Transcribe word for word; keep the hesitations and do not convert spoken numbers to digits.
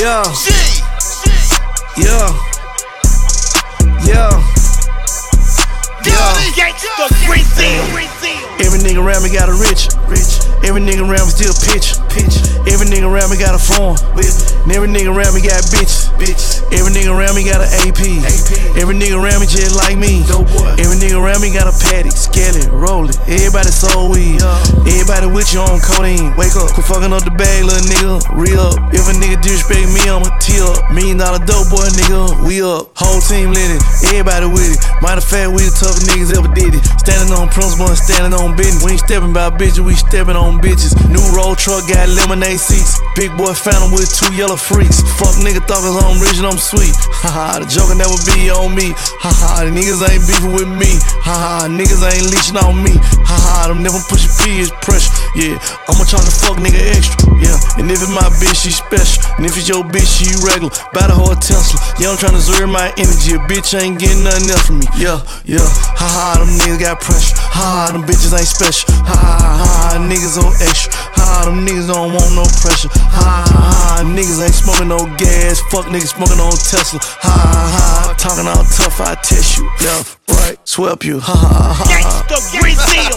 Yeah. Yeah. Yeah. Every nigga around me got a rich. Every nigga around me still pitch. Every nigga around me got a phone. And every nigga around me got bitches. Every nigga around me got an A P. Every nigga around me just like me. Every nigga around me got a paddock, scale it, roll it. Everybody sold weed. Everybody with you on codeine. Wake up, quit fucking up the bag, little nigga. Re up. If a nigga disrespect me, I'ma tee up. Million dollar dope boy, nigga. We up. Whole team lit it. Everybody with it. Matter of fact, we the toughest niggas ever did it. Standing on principle and standing on business. We ain't stepping by bitches, we stepping on bitches. New road truck got lemonade seats. Big boy found him with two yellow freaks. Fuck nigga thought cause I'm rich and I'm sweet. Haha, the joker never be on me. Haha, the niggas ain't beefing with me. Haha, niggas ain't leeching on me. Haha, them never pushing P is pressure. Yeah, I'ma charge the fuck nigga extra. Yeah, and if it's my bitch, she special. And if it's your bitch, she regular. Buy the whole Tesla. Yeah, I'm tryna zero my energy. A bitch ain't getting nothing else from me. Yeah, yeah. Haha, them niggas got pressure. Haha, them bitches ain't special. Haha, ha, niggas on extra. Haha, them niggas don't want no pressure. Haha, niggas ain't smoking no gas. Fuck niggas smoking on Tesla. Haha, talking all tough, I test you. Yeah, right, swap you. Haha, ha. Gangsta Brazil.